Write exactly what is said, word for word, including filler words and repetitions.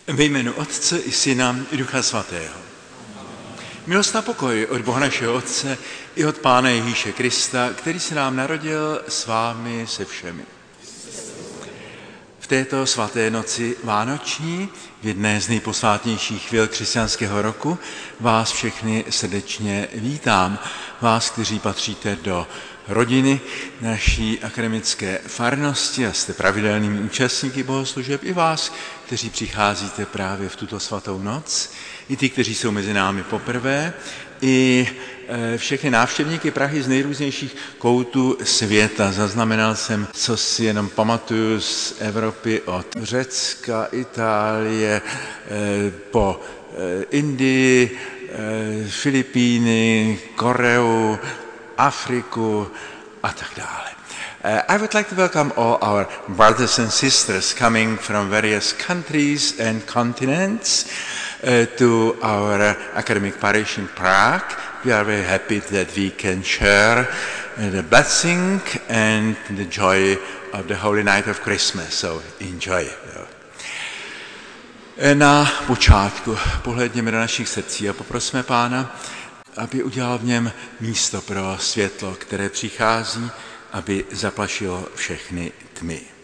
Ve jménu Otce i Syna i Ducha Svatého. Milost a pokoj od Boha našeho Otce i od Pána Ježíše Krista, který se nám narodil s vámi se všemi. V této svaté noci vánoční, v jedné z nejposvátnějších chvil křesťanského roku, vás všechny srdečně vítám. Vás, kteří patříte do rodiny naší akademické farnosti a jste pravidelnými účastníky bohoslužeb, i vás, kteří přicházíte právě v tuto svatou noc, i ty, kteří jsou mezi námi poprvé, i všechny návštěvníky Prahy z nejrůznějších koutů světa. Zaznamenal jsem, co si jenom pamatuju z Evropy, od Řecka, Itálie, po Indii, Filipíny, Koreu, Afriku a tak dále. Uh, I would like to welcome all our brothers and sisters coming from various countries and continents uh, to our academic parish in Prague. We are very happy that we can share uh, the blessing and the joy of the Holy Night of Christmas, so enjoy. Na počátku pohlédněme do našich srdcí a poprosme Pána, aby udělal v něm místo pro světlo, které přichází, aby zaplašilo všechny tmy.